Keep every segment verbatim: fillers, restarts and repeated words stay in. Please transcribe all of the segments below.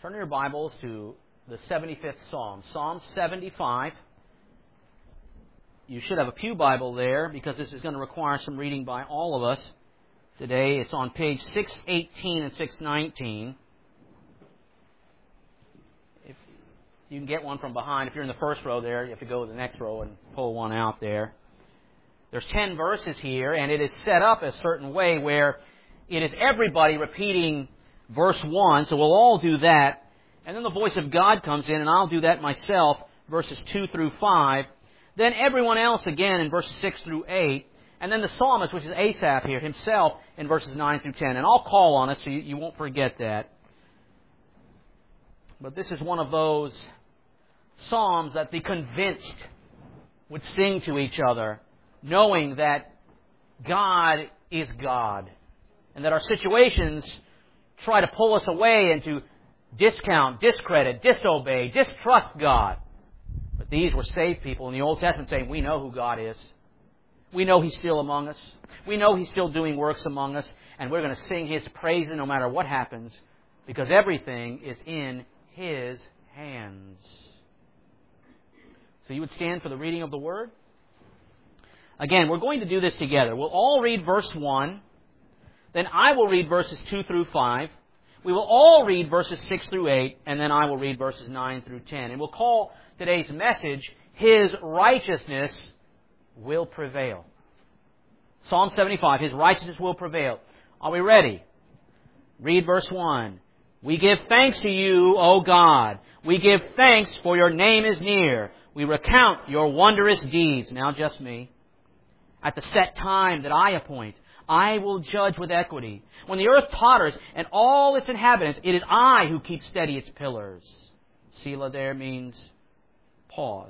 Turn your Bibles to the seventy-fifth Psalm, Psalm seventy-five. You should have a pew Bible there because this is going to require some reading by all of us today. It's on page six eighteen and six nineteen. If you can get one from behind. If you're in the first row there, you have to go to the next row and pull one out there. There's ten verses here, and it is set up a certain way where it is everybody repeating verse one, so we'll all do that. And then the voice of God comes in, and I'll do that myself, verses two through five. Then everyone else again in verses six through eight. And then the psalmist, which is Asaph here, himself in verses nine through ten. And I'll call on us so you, you won't forget that. But this is one of those psalms that the convinced would sing to each other, knowing that God is God, and that our situations try to pull us away and to discount, discredit, disobey, distrust God. But these were saved people in the Old Testament saying, we know who God is. We know He's still among us. We know He's still doing works among us. And we're going to sing His praises no matter what happens, because everything is in His hands. So you would stand for the reading of the Word? Again, we're going to do this together. We'll all read verse one. Then I will read verses two through five. We will all read verses six through eight, and then I will read verses nine through ten. And we'll call today's message, His Righteousness Will Prevail. Psalm seventy-five, His righteousness will prevail. Are we ready? Read verse one. We give thanks to you, O God. We give thanks, for your name is near. We recount your wondrous deeds. Now just me. At the set time that I appoint, I will judge with equity. When the earth totters and all its inhabitants, it is I who keep steady its pillars. Selah there means pause.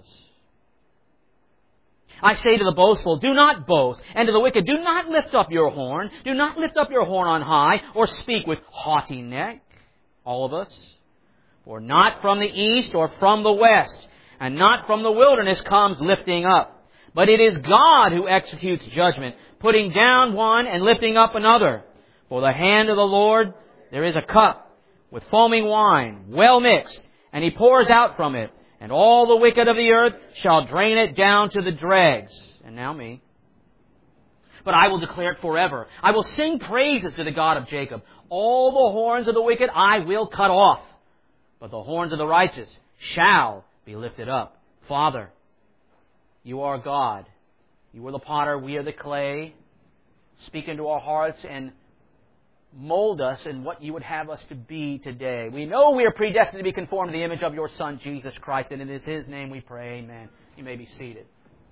I say to the boastful, do not boast, and to the wicked, do not lift up your horn. Do not lift up your horn on high, or speak with haughty neck. All of us. For not from the east or from the west, and not from the wilderness comes lifting up. But it is God who executes judgment, putting down one and lifting up another. For the hand of the Lord there is a cup with foaming wine, well mixed, and He pours out from it, and all the wicked of the earth shall drain it down to the dregs. And now me. But I will declare it forever. I will sing praises to the God of Jacob. All the horns of the wicked I will cut off, but the horns of the righteous shall be lifted up. Father, You are God. You are the potter, we are the clay. Speak into our hearts and mold us in what You would have us to be today. We know we are predestined to be conformed to the image of Your Son, Jesus Christ, and it is His name we pray. Amen. You may be seated.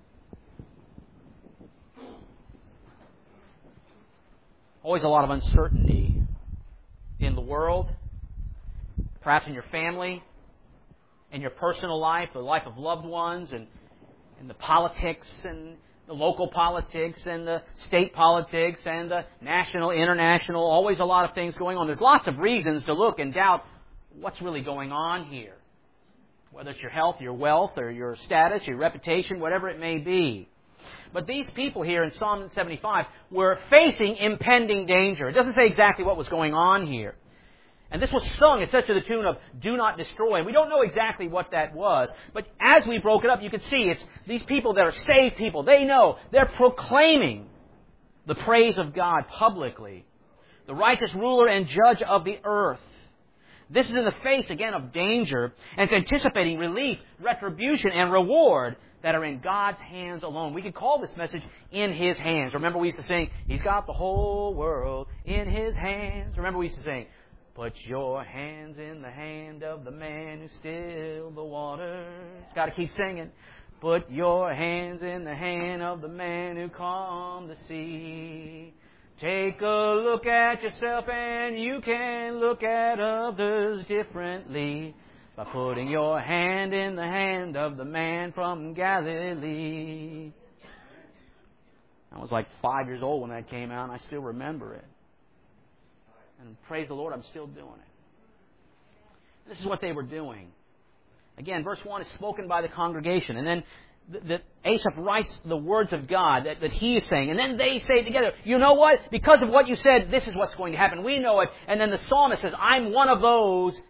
Always a lot of uncertainty in the world, perhaps in your family, in your personal life, the life of loved ones, and and the politics and the local politics and the state politics and the national, international, always a lot of things going on. There's lots of reasons to look and doubt what's really going on here. Whether it's your health, your wealth, or your status, your reputation, whatever it may be. But these people here in Psalm seventy-five were facing impending danger. It doesn't say exactly what was going on here. And this was sung, it's said to the tune of, do not destroy. And we don't know exactly what that was. But as we broke it up, you can see it's these people that are saved people. They know. They're proclaiming the praise of God publicly. The righteous ruler and judge of the earth. This is in the face, again, of danger. And it's anticipating relief, retribution, and reward that are in God's hands alone. We could call this message, In His Hands. Remember we used to sing, He's got the whole world in His hands. Remember we used to sing, put your hands in the hand of the man who stilled the waters. Got to keep singing. Put your hands in the hand of the man who calmed the sea. Take a look at yourself and you can look at others differently by putting your hand in the hand of the man from Galilee. I was like five years old when that came out, and I still remember it. And praise the Lord, I'm still doing it. This is what they were doing. Again, verse one is spoken by the congregation. And then the, the, Asaph writes the words of God that, that he is saying. And then they say together, you know what? Because of what you said, this is what's going to happen. We know it. And then the psalmist says, I'm one of those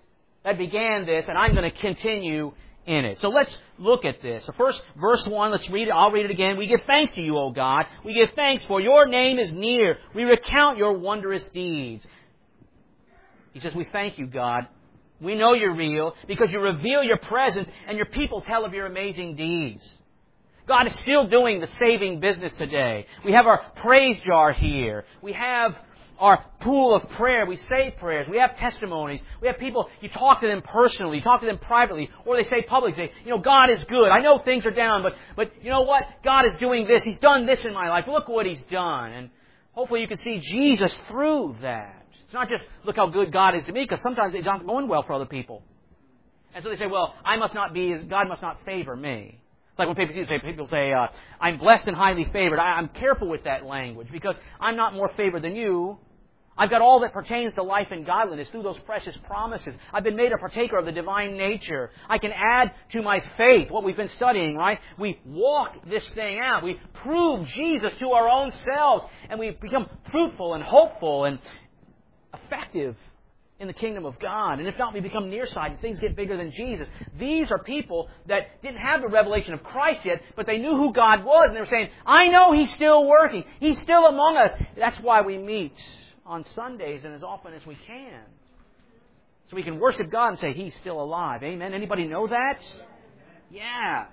that began this, and I'm going to continue in it. So let's look at this. So first, verse one, let's read it. I'll read it again. We give thanks to you, O God. We give thanks for your name is near. We recount your wondrous deeds. He says, we thank you, God. We know you're real because you reveal your presence and your people tell of your amazing deeds. God is still doing the saving business today. We have our praise jar here. We have our pool of prayer. We say prayers. We have testimonies. We have people, you talk to them personally, you talk to them privately, or they say publicly, you know, God is good. I know things are down, but, but you know what? God is doing this. He's done this in my life. Look what He's done. And hopefully you can see Jesus through that. It's not just, look how good God is to me, because sometimes it's not going well for other people. And so they say, well, I must not be, God must not favor me. It's like when people say, people say, uh, I'm blessed and highly favored. I, I'm careful with that language because I'm not more favored than you. I've got all that pertains to life and godliness through those precious promises. I've been made a partaker of the divine nature. I can add to my faith what we've been studying, right? We walk this thing out. We prove Jesus to our own selves. And we become fruitful and hopeful and effective in the kingdom of God. And if not, we become nearsighted. Things get bigger than Jesus. These are people that didn't have the revelation of Christ yet, but they knew who God was. And they were saying, I know He's still working. He's still among us. That's why we meet on Sundays and as often as we can. So we can worship God and say, He's still alive. Amen? Anybody know that? Yeah.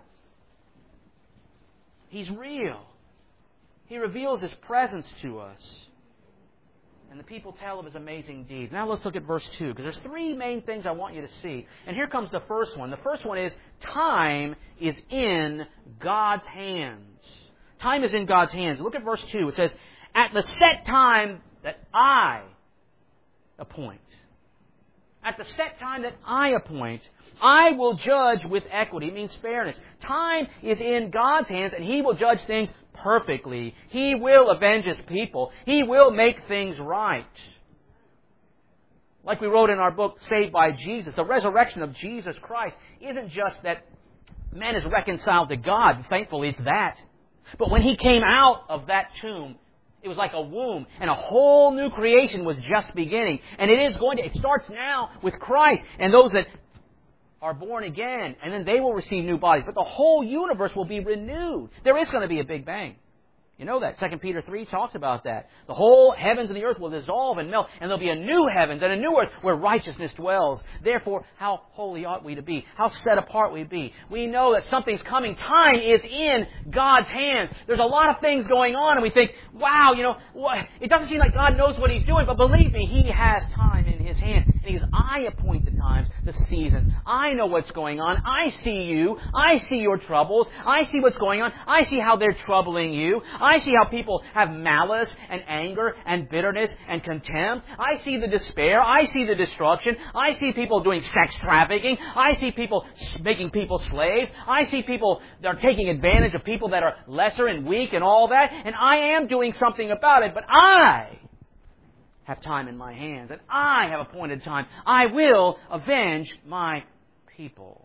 He's real. He reveals His presence to us. And the people tell of His amazing deeds. Now let's look at verse two, because there's three main things I want you to see. And here comes the first one. The first one is, time is in God's hands. Time is in God's hands. Look at verse two. It says, at the set time that I appoint. At the set time that I appoint, I will judge with equity. It means fairness. Time is in God's hands, and He will judge things perfectly. He will avenge His people. He will make things right. Like we wrote in our book, Saved by Jesus, the resurrection of Jesus Christ isn't just that man is reconciled to God. Thankfully, it's that. But when He came out of that tomb, it was like a womb, and a whole new creation was just beginning. And it is going to, it starts now with Christ and those that are born again, and then they will receive new bodies. But the whole universe will be renewed. There is going to be a big bang. You know that. Second Peter three talks about that. The whole heavens and the earth will dissolve and melt, and there'll be a new heavens and a new earth where righteousness dwells. Therefore, how holy ought we to be? How set apart we be? We know that something's coming. Time is in God's hands. There's a lot of things going on, and we think, wow, you know, it doesn't seem like God knows what He's doing, but believe me, He has time in His hand. And He says, I appoint the times, the seasons. I know what's going on. I see you. I see your troubles. I see what's going on. I see how they're troubling you. I see how people have malice and anger and bitterness and contempt. I see the despair. I see the destruction. I see people doing sex trafficking. I see people making people slaves. I see people that are taking advantage of people that are lesser and weak and all that. And I am doing something about it. But I have time in my hands. And I have appointed time. I will avenge my people.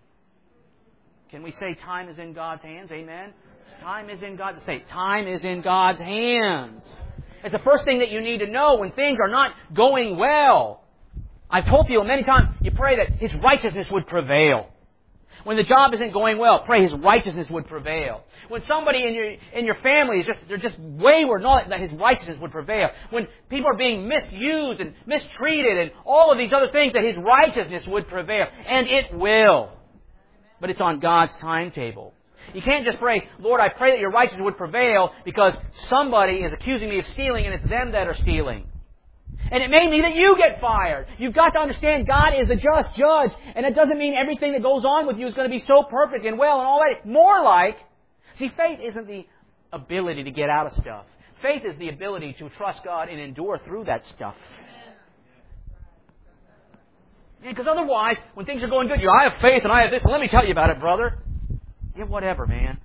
Can we say time is in God's hands? Amen? Time is in God's... Say, time is in God's hands. It's the first thing that you need to know when things are not going well. I've told people many times, you pray that His righteousness would prevail. When the job isn't going well, pray His righteousness would prevail. When somebody in your in your family is just they're just wayward, know that His righteousness would prevail. When people are being misused and mistreated and all of these other things, that His righteousness would prevail. And it will. But it's on God's timetable. You can't just pray, Lord, I pray that your righteousness would prevail because somebody is accusing me of stealing and it's them that are stealing. And it may mean that you get fired. You've got to understand God is a just judge. And it doesn't mean everything that goes on with you is going to be so perfect and well and all that. More like, see, faith isn't the ability to get out of stuff. Faith is the ability to trust God and endure through that stuff. Because otherwise, when things are going good, you I have faith and I have this. And let me tell you about it, brother. Yeah, whatever, man.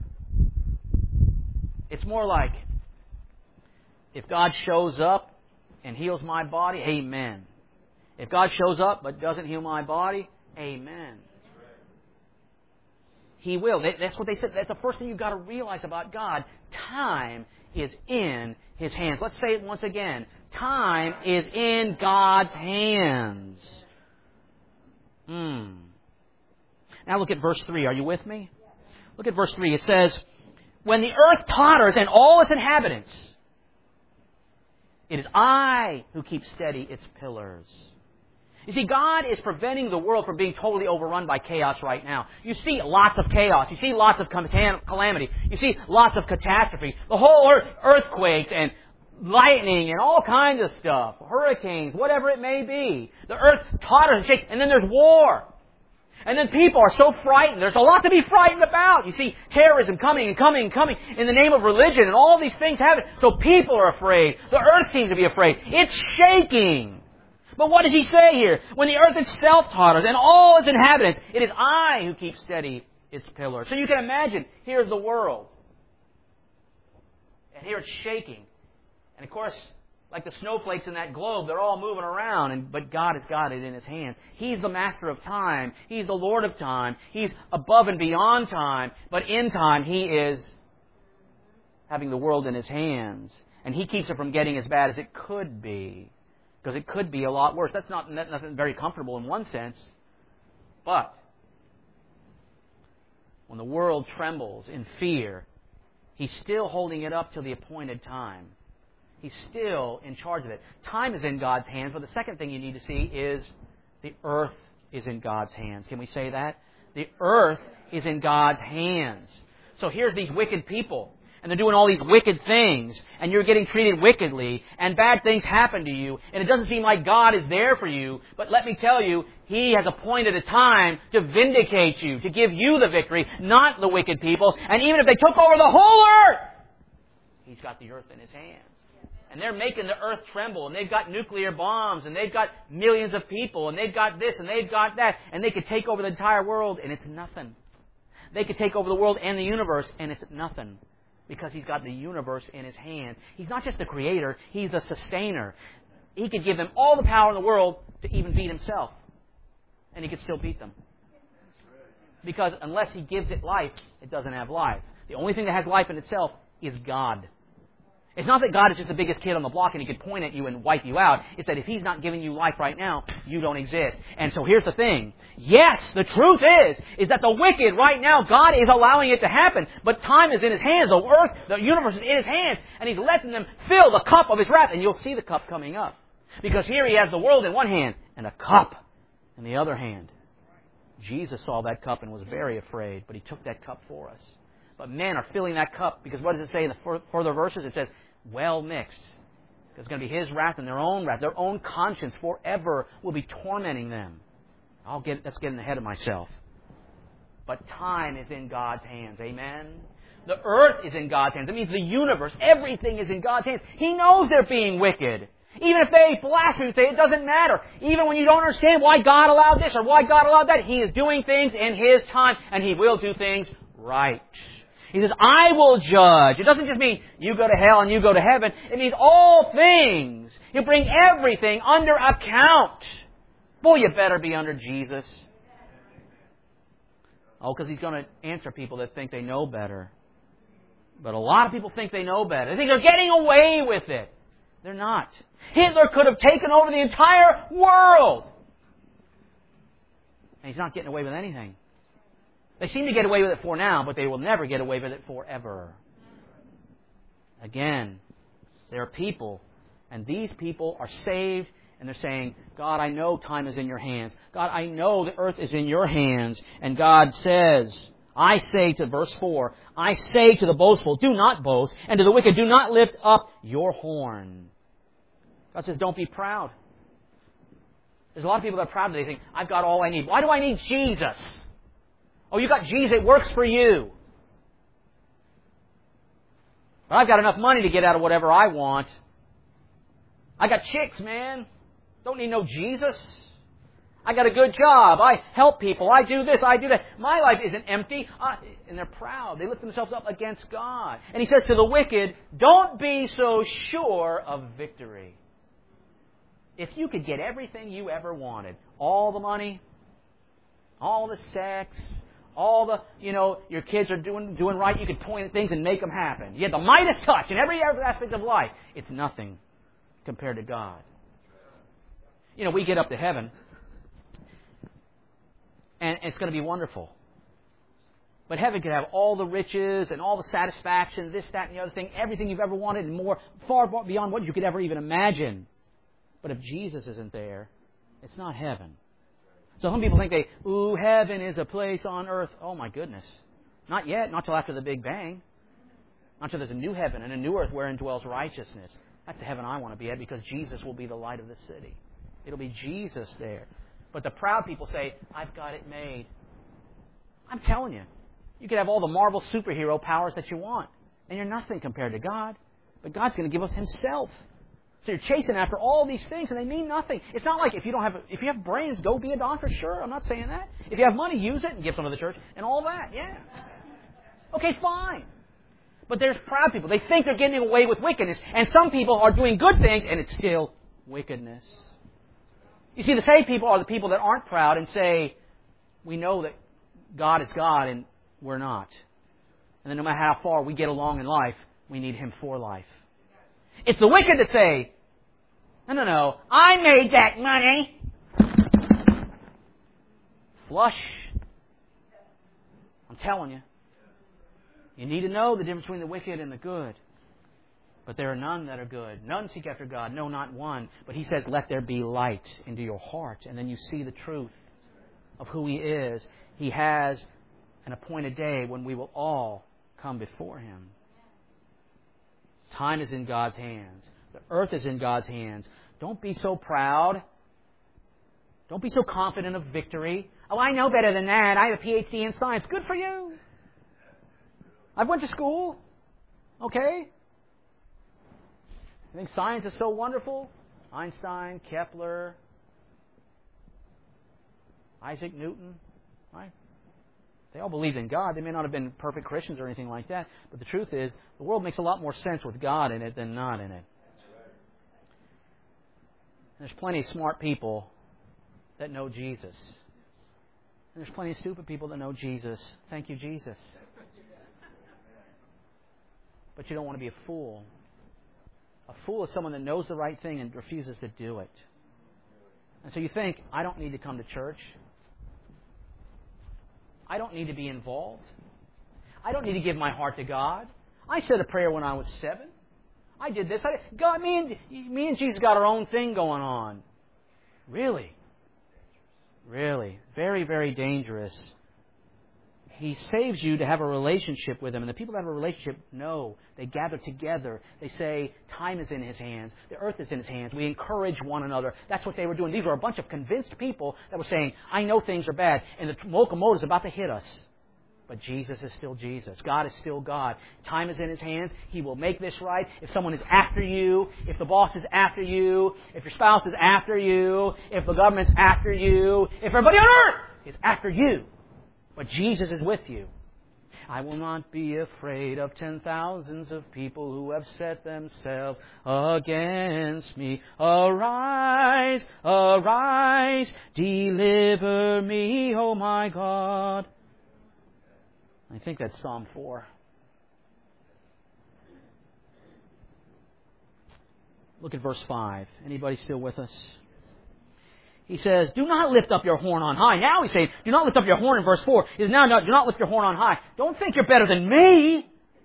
It's more like, if God shows up and heals my body, amen. If God shows up but doesn't heal my body, amen. He will. That's what they said. That's the first thing you've got to realize about God. Time is in His hands. Let's say it once again. Time is in God's hands. Hmm. Now look at verse three. Are you with me? Look at verse three. It says, when the earth totters and all its inhabitants, it is I who keep steady its pillars. You see, God is preventing the world from being totally overrun by chaos right now. You see lots of chaos. You see lots of calamity. You see lots of catastrophe. The whole earth, earthquakes and lightning and all kinds of stuff. Hurricanes, whatever it may be. The earth totters and shakes, and then there's war. And then people are so frightened. There's a lot to be frightened about. You see terrorism coming and coming and coming in the name of religion, and all these things happen. So people are afraid. The earth seems to be afraid. It's shaking. But what does he say here? When the earth itself totters and all its inhabitants, it is I who keep steady its pillars. So you can imagine, here's the world. And here it's shaking. And of course, like the snowflakes in that globe, they're all moving around, and but God has got it in His hands. He's the master of time. He's the Lord of time. He's above and beyond time. But in time, He is having the world in His hands. And He keeps it from getting as bad as it could be. Because it could be a lot worse. That's not nothing very comfortable in one sense. But when the world trembles in fear, He's still holding it up till the appointed time. He's still in charge of it. Time is in God's hands, but the second thing you need to see is the earth is in God's hands. Can we say that? The earth is in God's hands. So here's these wicked people, and they're doing all these wicked things, and you're getting treated wickedly, and bad things happen to you, and it doesn't seem like God is there for you, but let me tell you, He has appointed a time to vindicate you, to give you the victory, not the wicked people, and even if they took over the whole earth, He's got the earth in His hands. And they're making the earth tremble, and they've got nuclear bombs, and they've got millions of people, and they've got this, and they've got that, and they could take over the entire world, and it's nothing. They could take over the world and the universe, and it's nothing. Because He's got the universe in His hands. He's not just the creator, He's the sustainer. He could give them all the power in the world to even beat Himself. And He could still beat them. Because unless He gives it life, it doesn't have life. The only thing that has life in itself is God. It's not that God is just the biggest kid on the block and He could point at you and wipe you out. It's that if He's not giving you life right now, you don't exist. And so here's the thing. Yes, the truth is, is that the wicked right now, God is allowing it to happen. But time is in His hands. The earth, the universe is in His hands. And He's letting them fill the cup of His wrath. And you'll see the cup coming up. Because here He has the world in one hand and a cup in the other hand. Jesus saw that cup and was very afraid. But He took that cup for us. But men are filling that cup. Because what does it say in the further verses? It says, well mixed. It's going to be His wrath and their own wrath. Their own conscience forever will be tormenting them. I'll get, that's getting ahead of myself. But time is in God's hands. Amen? The earth is in God's hands. That means the universe, everything is in God's hands. He knows they're being wicked. Even if they blaspheme and say it doesn't matter. Even when you don't understand why God allowed this or why God allowed that, He is doing things in His time, and He will do things right. He says, I will judge. It doesn't just mean you go to hell and you go to heaven. It means all things. He'll bring everything under account. Boy, you better be under Jesus. Oh, because He's going to answer people that think they know better. But a lot of people think they know better. They think they're getting away with it. They're not. Hitler could have taken over the entire world. And he's not getting away with anything. They seem to get away with it for now, but they will never get away with it forever. Again, there are people, and these people are saved, and they're saying, God, I know time is in your hands. God, I know the earth is in your hands. And God says, I say to, verse four, I say to the boastful, do not boast, and to the wicked, do not lift up your horn. God says, don't be proud. There's a lot of people that are proud that they think, I've got all I need. Why do I need Jesus? Oh, you got Jesus, it works for you. But I've got enough money to get out of whatever I want. I got chicks, man. Don't need no Jesus. I got a good job. I help people. I do this. I do that. My life isn't empty. I, and they're proud. They lift themselves up against God. And He says to the wicked, don't be so sure of victory. If you could get everything you ever wanted, all the money, all the sex, all the, you know, your kids are doing doing right, you could point at things and make them happen. You had the Midas touch in every aspect of life. It's nothing compared to God. You know, we get up to heaven, and it's going to be wonderful. But heaven could have all the riches and all the satisfaction, this, that, and the other thing, everything you've ever wanted and more, far beyond what you could ever even imagine. But if Jesus isn't there, it's not heaven. So some people think they, ooh, heaven is a place on earth. Oh my goodness. Not yet, not till after the Big Bang. Not till there's a new heaven and a new earth wherein dwells righteousness. That's the heaven I want to be at because Jesus will be the light of the city. It'll be Jesus there. But the proud people say, I've got it made. I'm telling you, you could have all the Marvel superhero powers that you want, and you're nothing compared to God. But God's going to give us Himself. So you're chasing after all these things, and they mean nothing. It's not like if you don't have if you have brains, go be a doctor. Sure, I'm not saying that. If you have money, use it and give some to the church, and all that. Yeah. Okay, fine. But there's proud people. They think they're getting away with wickedness, and some people are doing good things, and it's still wickedness. You see, the saved people are the people that aren't proud and say, we know that God is God, and we're not. And then no matter how far we get along in life, we need Him for life. It's the wicked that say, no, no, no, I made that money. Flush. I'm telling you. You need to know the difference between the wicked and the good. But there are none that are good. None seek after God. No, not one. But He says, let there be light into your heart. And then you see the truth of who He is. He has an appointed day when we will all come before Him. Time is in God's hands. The earth is in God's hands. Don't be so proud. Don't be so confident of victory. Oh, I know better than that. I have a P H D in science. Good for you. I went to school. Okay? You think science is so wonderful? Einstein, Kepler, Isaac Newton, right? They all believed in God. They may not have been perfect Christians or anything like that. But the truth is, the world makes a lot more sense with God in it than not in it. There's plenty of smart people that know Jesus. And there's plenty of stupid people that know Jesus. Thank you, Jesus. But you don't want to be a fool. A fool is someone that knows the right thing and refuses to do it. And so you think, I don't need to come to church. I don't need to be involved. I don't need to give my heart to God. I said a prayer when I was seven. I did this. I, God, me and, me and Jesus got our own thing going on. Really? Really? Very, very dangerous. He saves you to have a relationship with Him. And the people that have a relationship know. They gather together. They say, time is in His hands. The earth is in His hands. We encourage one another. That's what they were doing. These were a bunch of convinced people that were saying, I know things are bad. And the locomotive is about to hit us. But Jesus is still Jesus. God is still God. Time is in His hands. He will make this right. If someone is after you, if the boss is after you, if your spouse is after you, if the government's after you, if everybody on earth is after you, but Jesus is with you. I will not be afraid of ten thousands of people who have set themselves against me. Arise, arise, deliver me, O my God. I think that's Psalm four. Look at verse five. Anybody still with us? He says, do not lift up your horn on high. Now he's saying, do not lift up your horn in verse four. He says, now, no, do not lift your horn on high. Don't think you're better than me.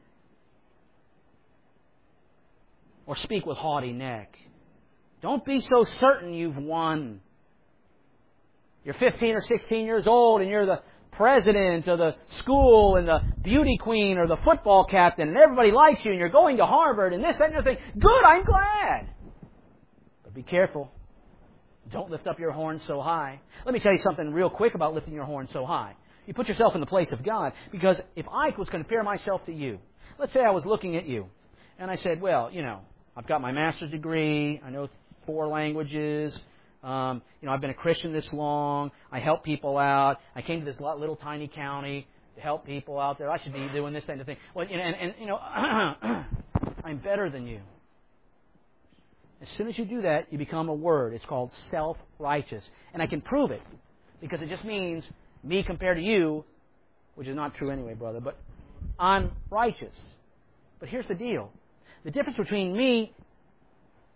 Or speak with haughty neck. Don't be so certain you've won. You're fifteen or sixteen years old and you're the president of the school and the beauty queen or the football captain and everybody likes you and you're going to Harvard and this, that, and the other thing. Good, I'm glad. But be careful. Don't lift up your horn so high. Let me tell you something real quick about lifting your horn so high. You put yourself in the place of God, because if I was to compare myself to you, let's say I was looking at you, and I said, well, you know, I've got my master's degree, I know four languages, um, you know, I've been a Christian this long, I help people out, I came to this little tiny county to help people out there, I should be doing this kind of thing. Well, and, and, and you know, I'm better than you. As soon as you do that, you become a word. It's called self-righteous. And I can prove it, because it just means me compared to you, which is not true anyway, brother, but I'm righteous. But here's the deal. The difference between me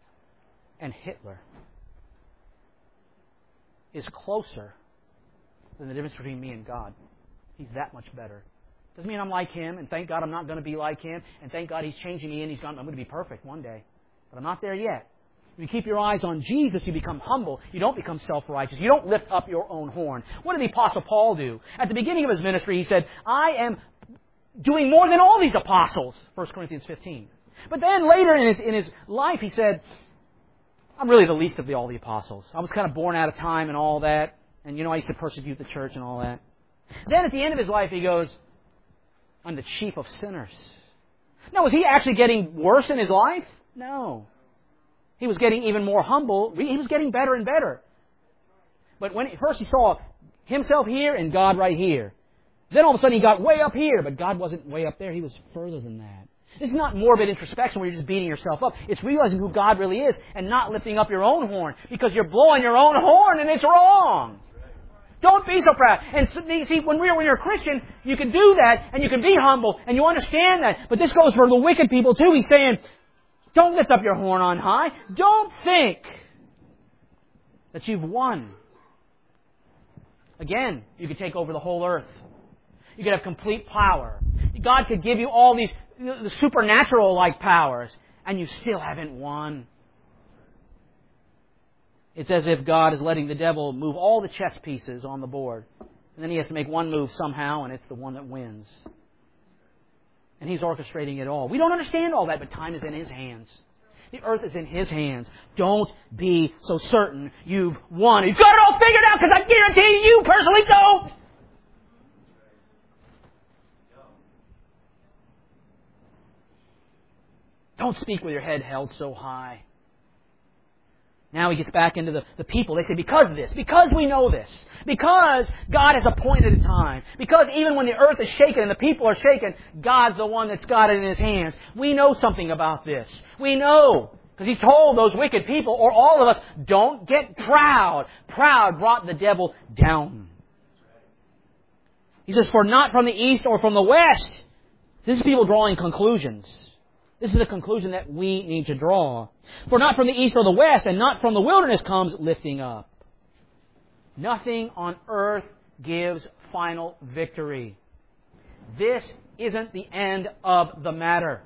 and Hitler is closer than the difference between me and God. He's that much better. Doesn't mean I'm like Him, and thank God I'm not going to be like Him, and thank God He's changing me and He's gone, I'm going to be perfect one day. But I'm not there yet. When you keep your eyes on Jesus, you become humble. You don't become self-righteous. You don't lift up your own horn. What did the Apostle Paul do? At the beginning of his ministry, he said, I am doing more than all these apostles. First Corinthians fifteen. But then later in his, in his life, he said, I'm really the least of the, all the apostles. I was kind of born out of time and all that. And, you know, I used to persecute the church and all that. Then at the end of his life, he goes, I'm the chief of sinners. Now, was he actually getting worse in his life? No. He was getting even more humble. He was getting better and better. But when first he saw himself here and God right here. Then all of a sudden he got way up here, but God wasn't way up there. He was further than that. This is not morbid introspection where you're just beating yourself up. It's realizing who God really is and not lifting up your own horn because you're blowing your own horn and it's wrong. Don't be so proud. And see, when we're when you're a Christian, you can do that and you can be humble and you understand that. But this goes for the wicked people too. He's saying, don't lift up your horn on high. Don't think that you've won. Again, you could take over the whole earth. You could have complete power. God could give you all these the supernatural-like powers, and you still haven't won. It's as if God is letting the devil move all the chess pieces on the board, and then he has to make one move somehow, and it's the one that wins. And He's orchestrating it all. We don't understand all that, but time is in His hands. The earth is in His hands. Don't be so certain you've won. He's got it all figured out because I guarantee you personally don't. Don't speak with your head held so high. Now he gets back into the, the people. They say, because of this, because we know this, because God has appointed a time, because even when the earth is shaken and the people are shaken, God's the one that's got it in His hands. We know something about this. We know, because He told those wicked people, or all of us, don't get proud. Proud brought the devil down. He says, for not from the east or from the west. This is people drawing conclusions. This is a conclusion that we need to draw. For not from the east or the west, and not from the wilderness comes lifting up. Nothing on earth gives final victory. This isn't the end of the matter.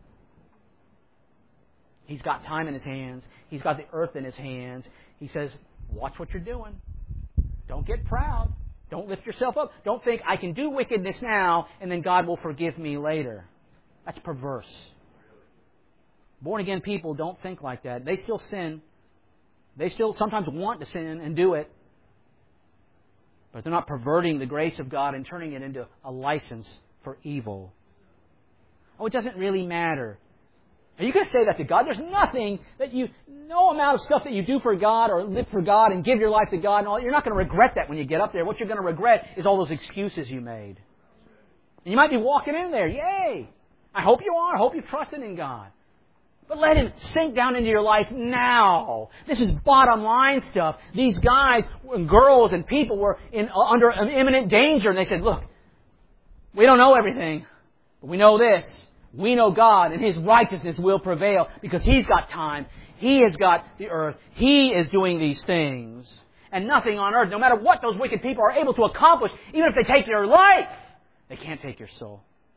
He's got time in His hands. He's got the earth in His hands. He says, watch what you're doing. Don't get proud. Don't lift yourself up. Don't think, I can do wickedness now, and then God will forgive me later. That's perverse. Born-again people don't think like that. They still sin. They still sometimes want to sin and do it. But they're not perverting the grace of God and turning it into a license for evil. Oh, it doesn't really matter. Are you going to say that to God? There's nothing that you, no amount of stuff that you do for God or live for God and give your life to God and all. You're not going to regret that when you get up there. What you're going to regret is all those excuses you made. And you might be walking in there. Yay! I hope you are. I hope you've trusted in God. But let Him sink down into your life now. This is bottom line stuff. These guys and girls and people were in, uh, under an imminent danger. And they said, look, we don't know everything. But we know this. We know God and His righteousness will prevail because He's got time. He has got the earth. He is doing these things. And nothing on earth, no matter what those wicked people are able to accomplish, even if they take your life, they can't take your soul.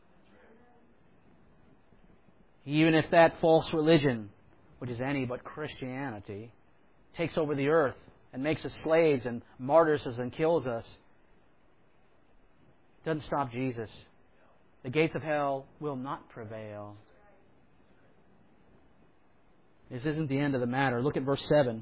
Even if that false religion, which is any but Christianity, takes over the earth and makes us slaves and martyrs us and kills us, it doesn't stop Jesus. The gates of hell will not prevail. This isn't the end of the matter. Look at verse seven.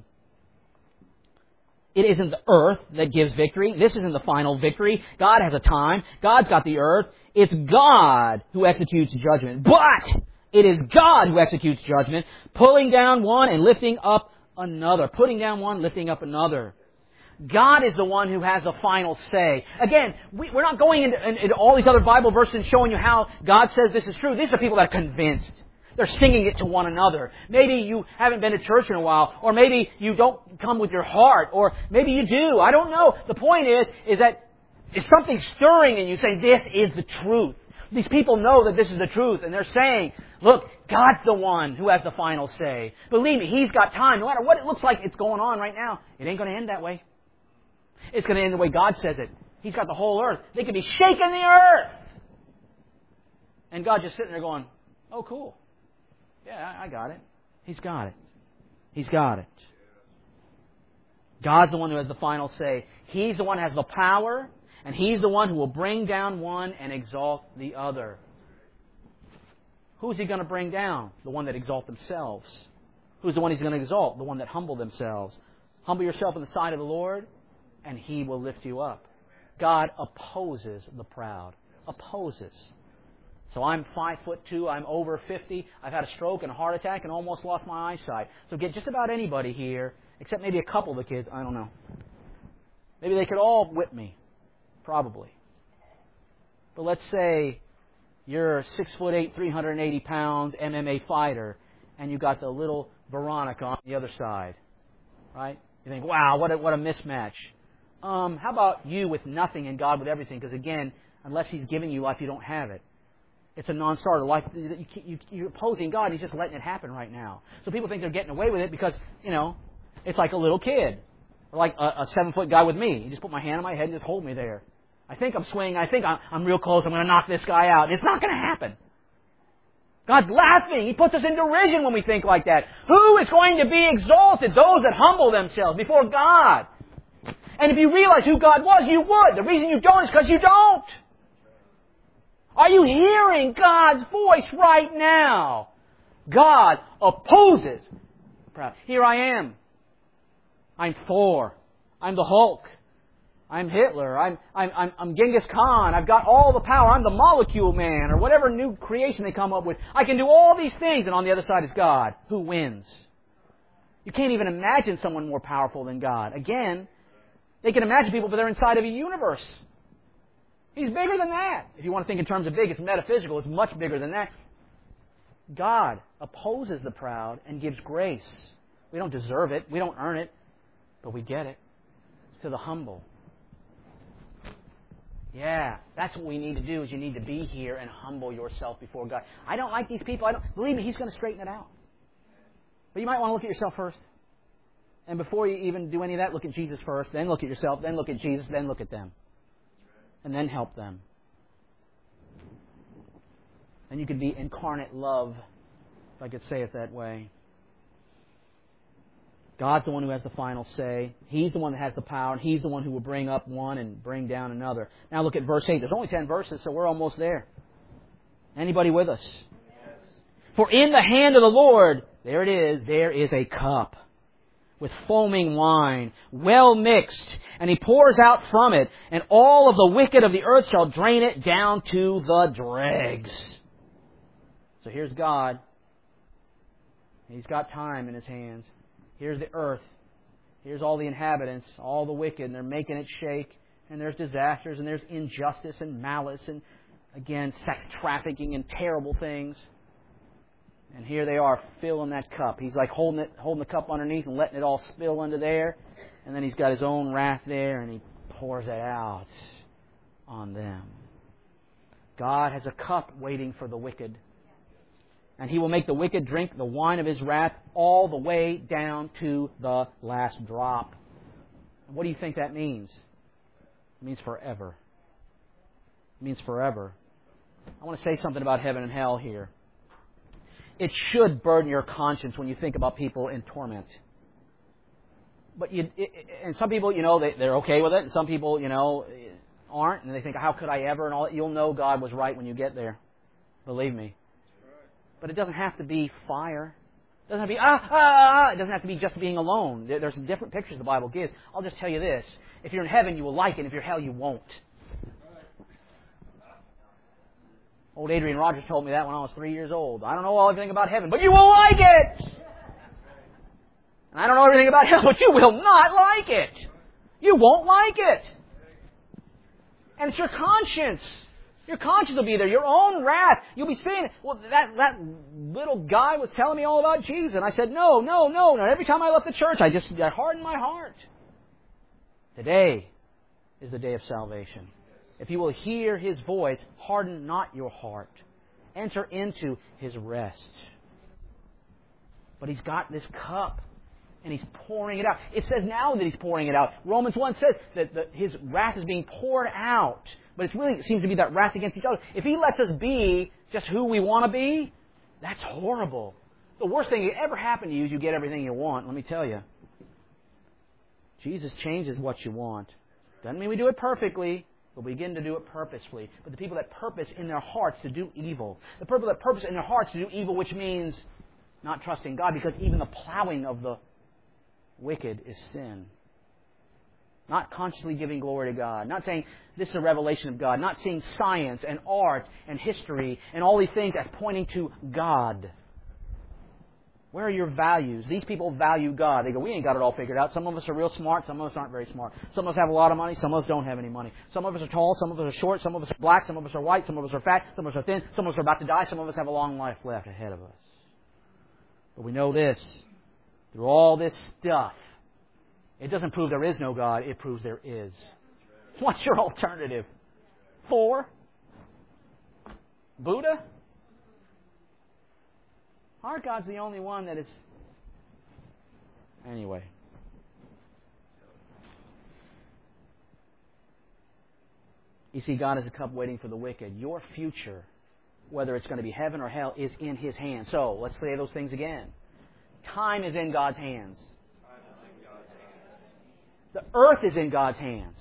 It isn't the earth that gives victory. This isn't the final victory. God has a time. God's got the earth. It's God who executes judgment. But it is God who executes judgment, pulling down one and lifting up another. Putting down one, lifting up another. God is the one who has the final say. Again, we, we're not going into, into all these other Bible verses and showing you how God says this is true. These are people that are convinced. They're singing it to one another. Maybe you haven't been to church in a while, or maybe you don't come with your heart, or maybe you do. I don't know. The point is, is that is something stirring in you saying, this is the truth. These people know that this is the truth, and they're saying, look, God's the one who has the final say. Believe me, He's got time. No matter what it looks like it's going on right now, it ain't going to end that way. It's going to end the way God says it. He's got the whole earth. They could be shaking the earth. And God's just sitting there going, oh, cool. Yeah, I got it. He's got it. He's got it. God's the one who has the final say. He's the one who has the power, and He's the one who will bring down one and exalt the other. Who's He going to bring down? The one that exalt themselves. Who's the one He's going to exalt? The one that humble themselves. Humble yourself in the sight of the Lord, and He will lift you up. God opposes the proud. Opposes. So I'm five foot two, I'm over fifty, I've had a stroke and a heart attack and almost lost my eyesight. So get just about anybody here, except maybe a couple of the kids, I don't know. Maybe they could all whip me. Probably. But let's say you're a six foot eight, three hundred eighty pounds M M A fighter, and you got the little Veronica on the other side. Right? You think, wow, what a, what a mismatch. Um, how about you with nothing and God with everything? Because again, unless He's giving you life, you don't have it. It's a non-starter. Life, you, you, you're opposing God. He's just letting it happen right now. So people think they're getting away with it because, you know, it's like a little kid. Or like a, a seven-foot guy with me. You just put my hand on my head and just hold me there. I think I'm swinging. I think I'm, I'm real close. I'm going to knock this guy out. It's not going to happen. God's laughing. He puts us in derision when we think like that. Who is going to be exalted? Those that humble themselves before God. And if you realize who God was, you would. The reason you don't is because you don't. Are you hearing God's voice right now? God opposes proud. Here I am. I'm Thor. I'm the Hulk. I'm Hitler. I'm, I'm, I'm, I'm Genghis Khan. I've got all the power. I'm the Molecule Man or whatever new creation they come up with. I can do all these things, and on the other side is God. Who wins? You can't even imagine someone more powerful than God. Again, they can imagine people, but they're inside of a universe. He's bigger than that. If you want to think in terms of big, it's metaphysical. It's much bigger than that. God opposes the proud and gives grace. We don't deserve it. We don't earn it. But we get it. To the humble. Yeah, that's what we need to do is you need to be here and humble yourself before God. I don't like these people. I don't believe me, He's going to straighten it out. But you might want to look at yourself first. And before you even do any of that, look at Jesus first. Then look at yourself. Then look at Jesus. Then look at them. And then help them. And you can be incarnate love, if I could say it that way. God's the one who has the final say. He's the one that has the power, and He's the one who will bring up one and bring down another. Now look at verse eight. There's only ten verses, so we're almost there. Anybody with us? Yes. For in the hand of the Lord, there it is, there is a cup with foaming wine, well mixed, and He pours out from it, and all of the wicked of the earth shall drain it down to the dregs. So here's God. He's got time in His hands. Here's the earth. Here's all the inhabitants, all the wicked, and they're making it shake, and there's disasters, and there's injustice and malice, and again, sex trafficking and terrible things. And here they are, filling that cup. He's like holding it, holding the cup underneath and letting it all spill into there. And then He's got His own wrath there, and He pours it out on them. God has a cup waiting for the wicked. And He will make the wicked drink the wine of His wrath all the way down to the last drop. And what do you think that means? It means forever. It means forever. I want to say something about heaven and hell here. It should burden your conscience when you think about people in torment. But you, it, and some people, you know, they, they're okay with it, and some people, you know, aren't, and they think, how could I ever, and all that. You'll know God was right when you get there. Believe me. But it doesn't have to be fire. It doesn't have to be, ah, ah, ah. It doesn't have to be just being alone. There's some different pictures the Bible gives. I'll just tell you this. If you're in heaven, you will like it. If you're in hell, you won't. Old Adrian Rogers told me that when I was three years old. I don't know everything about heaven, but you will like it! And I don't know everything about hell, but you will not like it! You won't like it! And it's your conscience. Your conscience will be there. Your own wrath. You'll be saying, well, that, that little guy was telling me all about Jesus. And I said, no, no, no. And every time I left the church, I just I hardened my heart. Today is the day of salvation. If you will hear His voice, harden not your heart. Enter into His rest. But He's got this cup. And He's pouring it out. It says now that He's pouring it out. Romans one says that the, His wrath is being poured out. But it really seems to be that wrath against each other. If He lets us be just who we want to be, that's horrible. The worst thing that ever happened to you is you get everything you want, let me tell you. Jesus changes what you want. Doesn't mean we do it perfectly, but we begin to do it purposefully. But the people that purpose in their hearts to do evil, the people that purpose in their hearts to do evil, which means not trusting God, because even the plowing of the wicked is sin. Not consciously giving glory to God. Not saying this is a revelation of God. Not seeing science and art and history and all these things as pointing to God. Where are your values? These people value God. They go, we ain't got it all figured out. Some of us are real smart. Some of us aren't very smart. Some of us have a lot of money. Some of us don't have any money. Some of us are tall. Some of us are short. Some of us are black. Some of us are white. Some of us are fat. Some of us are thin. Some of us are about to die. Some of us have a long life left ahead of us. But we know this. Through all this stuff, it doesn't prove there is no God. It proves there is. What's your alternative? Four? Buddha? Our God's the only one that is... Anyway. You see, God is a cup waiting for the wicked. Your future, whether it's going to be heaven or hell, is in His hands. So, let's say those things again. Time is in God's hands. The earth is in God's hands.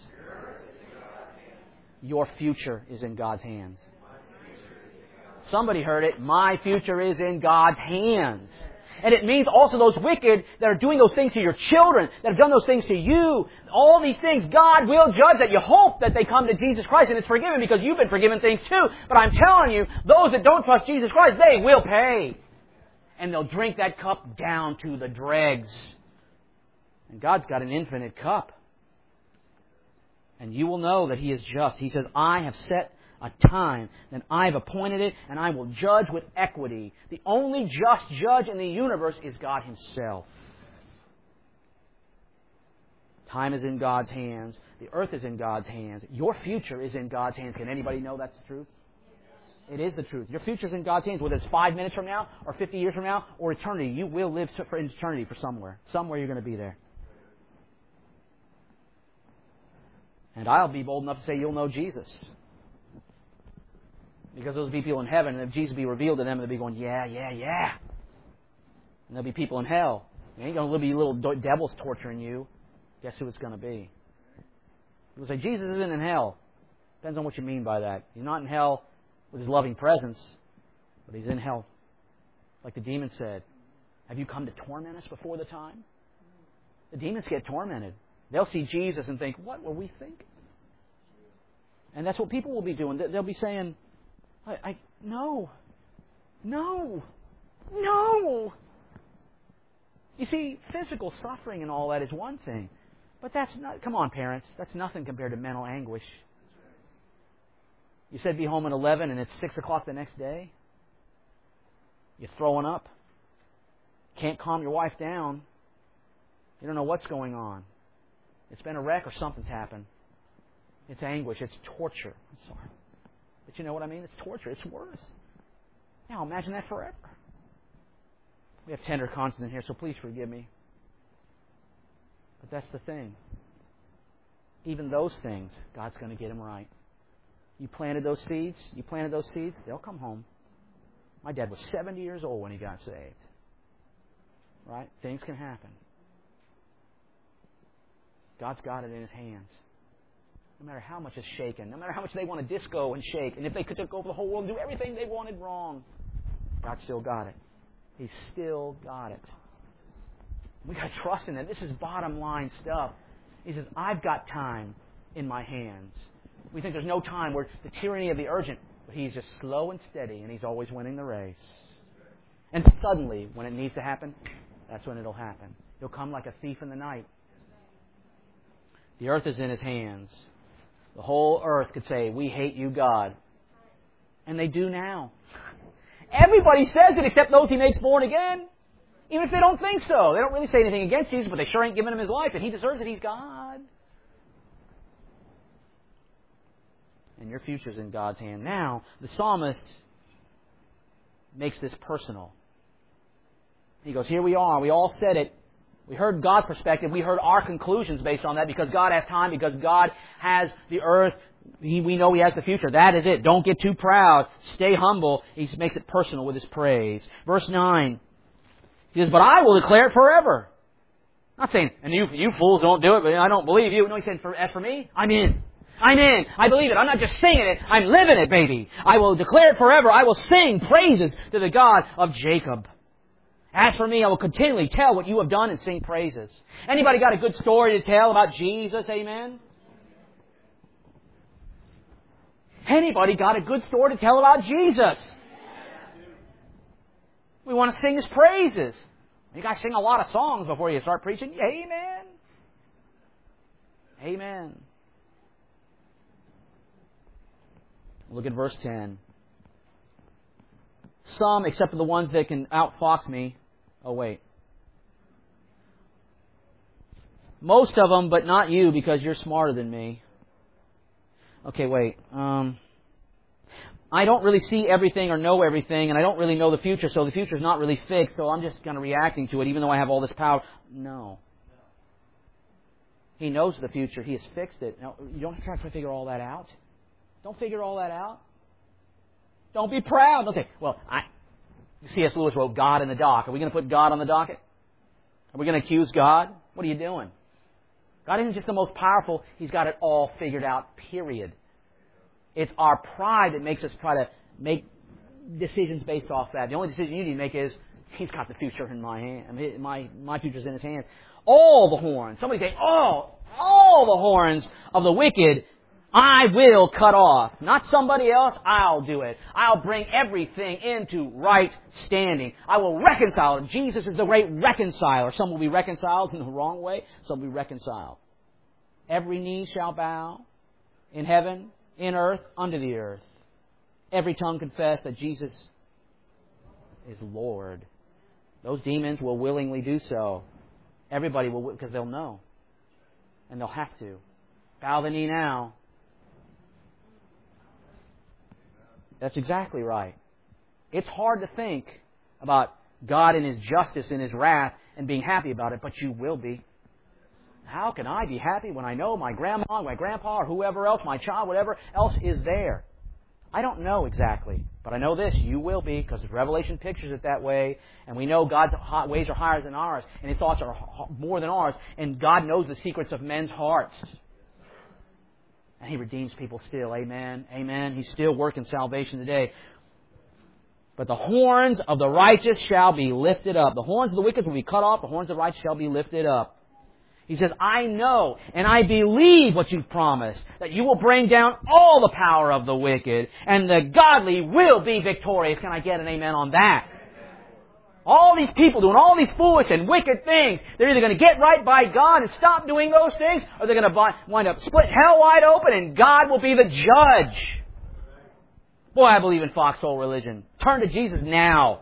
Your future is in God's hands. Somebody heard it. My future is in God's hands. And it means also those wicked that are doing those things to your children, that have done those things to you, all these things, God will judge that. You hope that they come to Jesus Christ and it's forgiven because you've been forgiven things too. But I'm telling you, those that don't trust Jesus Christ, they will pay. And they'll drink that cup down to the dregs. And God's got an infinite cup. And you will know that He is just. He says, I have set a time, then I have appointed it, and I will judge with equity. The only just judge in the universe is God Himself. Time is in God's hands. The earth is in God's hands. Your future is in God's hands. Can anybody know that's the truth? It is the truth. Your future is in God's hands. Whether it's five minutes from now, or fifty years from now, or eternity. You will live for eternity for somewhere. Somewhere you're going to be there. And I'll be bold enough to say you'll know Jesus. Because there'll be people in heaven, and if Jesus be revealed to them, they'll be going, yeah, yeah, yeah. And there'll be people in hell. There ain't going to be little devils torturing you. Guess who it's going to be? People say, Jesus isn't in hell. Depends on what you mean by that. He's not in hell with His loving presence, but He's in hell. Like the demon said, have you come to torment us before the time? The demons get tormented. They'll see Jesus and think, what were we thinking? And that's what people will be doing. They'll be saying, I, I no, no, no. You see, physical suffering and all that is one thing. But that's not, come on parents, that's nothing compared to mental anguish. You said be home at eleven and it's six o'clock the next day. You're throwing up. Can't calm your wife down. You don't know what's going on. It's been a wreck or something's happened. It's anguish. It's torture. I'm sorry. But you know what I mean? It's torture. It's worse. Now imagine that forever. We have tender conscience in here, so please forgive me. But that's the thing. Even those things, God's going to get them right. You planted those seeds. You planted those seeds. They'll come home. My dad was seventy years old when he got saved. Right? Things can happen. God's got it in His hands. No matter how much is shaken, no matter how much they want to disco and shake, and if they could take over the whole world and do everything they wanted wrong, God still got it. He's still got it. We've got to trust in that. This is bottom line stuff. He says, I've got time in my hands. We think there's no time. We're the tyranny of the urgent. But He's just slow and steady, and He's always winning the race. And suddenly, when it needs to happen, that's when it'll happen. He'll come like a thief in the night. The earth is in His hands. The whole earth could say, we hate you, God. And they do now. Everybody says it except those He makes born again. Even if they don't think so. They don't really say anything against Jesus, but they sure ain't giving Him His life. And He deserves it. He's God. And your future's in God's hand. Now, the psalmist makes this personal. He goes, here we are. We all said it. We heard God's perspective. We heard our conclusions based on that because God has time, because God has the earth. He, we know He has the future. That is it. Don't get too proud. Stay humble. He makes it personal with His praise. Verse nine. He says, but I will declare it forever. Not saying, and you, you fools don't do it, but I don't believe you. No, He's saying, for, as for me, I'm in. I'm in. I believe it. I'm not just singing it. I'm living it, baby. I will declare it forever. I will sing praises to the God of Jacob. As for me, I will continually tell what you have done and sing praises. Anybody got a good story to tell about Jesus? Amen? Anybody got a good story to tell about Jesus? We want to sing His praises. You guys sing a lot of songs before you start preaching. Amen. Amen. Look at verse ten. Some, except for the ones that can outfox me. Oh, wait. Most of them, but not you, because you're smarter than me. Okay, wait. Um, I don't really see everything or know everything, and I don't really know the future, so the future's not really fixed, so I'm just kind of reacting to it, even though I have all this power. No. He knows the future. He has fixed it. Now, you don't try to figure all that out. Don't figure all that out. Don't be proud. Don't say, well, I... C S Lewis wrote God in the dock. Are we going to put God on the docket? Are we going to accuse God? What are you doing? God isn't just the most powerful. He's got it all figured out, period. It's our pride that makes us try to make decisions based off that. The only decision you need to make is, He's got the future in my hand. My, my future's in His hands. All the horns. Somebody say, all, all the horns of the wicked I will cut off. Not somebody else, I'll do it. I'll bring everything into right standing. I will reconcile it. Jesus is the great reconciler. Some will be reconciled in the wrong way. Some will be reconciled. Every knee shall bow in heaven, in earth, under the earth. Every tongue confess that Jesus is Lord. Those demons will willingly do so. Everybody will, because they'll know. And they'll have to. Bow the knee now. That's exactly right. It's hard to think about God and His justice and His wrath and being happy about it, but you will be. How can I be happy when I know my grandma, my grandpa, or whoever else, my child, whatever else is there? I don't know exactly, but I know this, you will be, because Revelation pictures it that way, and we know God's ways are higher than ours, and His thoughts are more than ours, and God knows the secrets of men's hearts. And He redeems people still. Amen. Amen. He's still working salvation today. But the horns of the righteous shall be lifted up. The horns of the wicked will be cut off. The horns of the righteous shall be lifted up. He says, I know and I believe what you've promised, that you will bring down all the power of the wicked, and the godly will be victorious. Can I get an amen on that? All these people doing all these foolish and wicked things, they're either going to get right by God and stop doing those things, or they're going to wind up split hell wide open and God will be the judge. Boy, I believe in foxhole religion. Turn to Jesus now.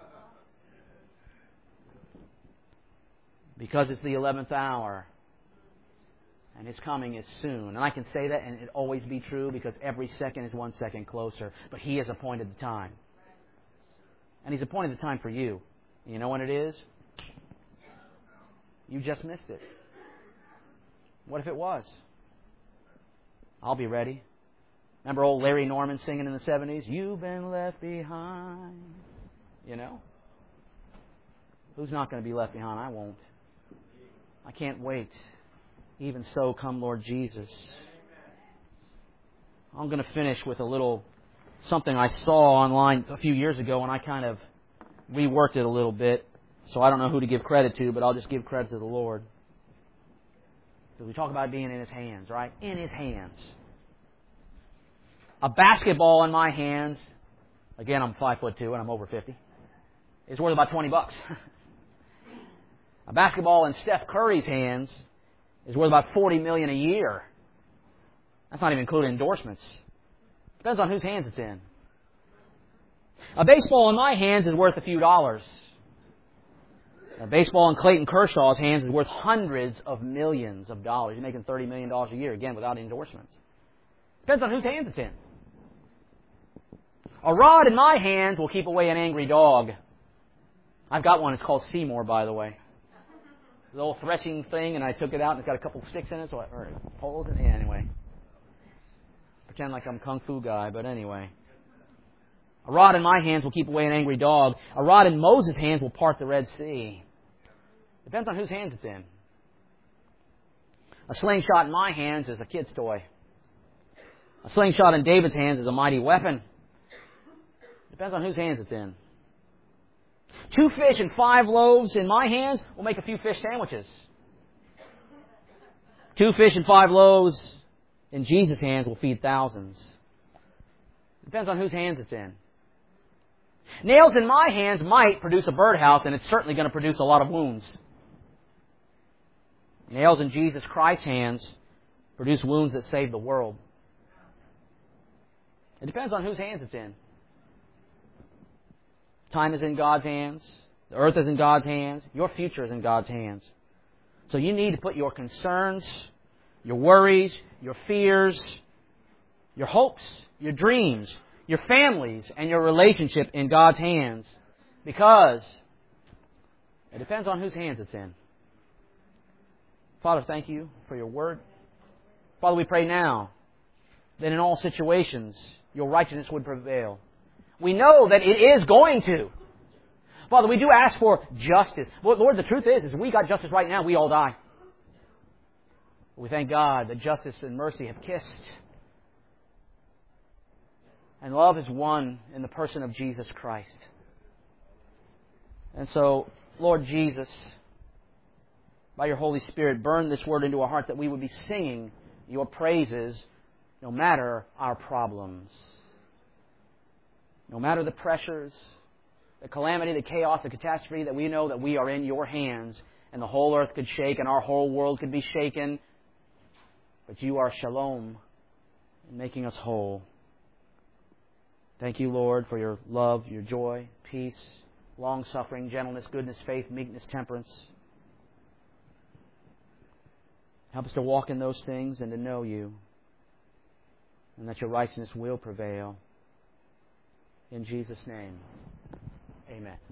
Because it's the eleventh hour. And His coming is soon. And I can say that and it always be true because every second is one second closer. But He has appointed the time. And He's appointed the time for you. You know when it is? You just missed it. What if it was? I'll be ready. Remember old Larry Norman singing in the seventies? You've been left behind. You know? Who's not going to be left behind? I won't. I can't wait. Even so, come Lord Jesus. I'm going to finish with a little something I saw online a few years ago, and I kind of reworked it a little bit. So I don't know who to give credit to, but I'll just give credit to the Lord. Because we talk about being in His hands, right? In His hands. A basketball in my hands, again, I'm five foot two and I'm over fifty, is worth about twenty bucks. A basketball in Steph Curry's hands is worth about forty million dollars a year. That's not even including endorsements. Depends on whose hands it's in. A baseball in my hands is worth a few dollars. A baseball in Clayton Kershaw's hands is worth hundreds of millions of dollars. You're making thirty million dollars a year, again, without endorsements. Depends on whose hands it's in. A rod in my hands will keep away an angry dog. I've got one. It's called Seymour, by the way. the old threshing thing, and I took it out, and it's got a couple sticks in it, so I, or poles in it. Yeah, anyway. Pretend like I'm a kung fu guy, but anyway. A rod in my hands will keep away an angry dog. A rod in Moses' hands will part the Red Sea. Depends on whose hands it's in. A slingshot in my hands is a kid's toy. A slingshot in David's hands is a mighty weapon. Depends on whose hands it's in. Two fish and five loaves in my hands will make a few fish sandwiches. Two fish and five loaves in Jesus' hands will feed thousands. Depends on whose hands it's in. Nails in my hands might produce a birdhouse, and it's certainly going to produce a lot of wounds. Nails in Jesus Christ's hands produce wounds that save the world. It depends on whose hands it's in. Time is in God's hands. The earth is in God's hands. Your future is in God's hands. So you need to put your concerns, your worries, your fears, your hopes, your dreams, your families, and your relationship in God's hands, because it depends on whose hands it's in. Father, thank you for your word. Father, we pray now that in all situations your righteousness would prevail. We know that it is going to. Father, we do ask for justice. Lord, the truth is, is if we got justice right now, we all die. We thank God that justice and mercy have kissed. And love is won in the person of Jesus Christ. And so, Lord Jesus, by your Holy Spirit, burn this word into our hearts that we would be singing your praises no matter our problems. No matter the pressures, the calamity, the chaos, the catastrophe, that we know that we are in your hands and the whole earth could shake and our whole world could be shaken. But you are shalom in making us whole. Thank you, Lord, for your love, your joy, peace, long-suffering, gentleness, goodness, faith, meekness, temperance. Help us to walk in those things and to know you, and that your righteousness will prevail. In Jesus' name, amen.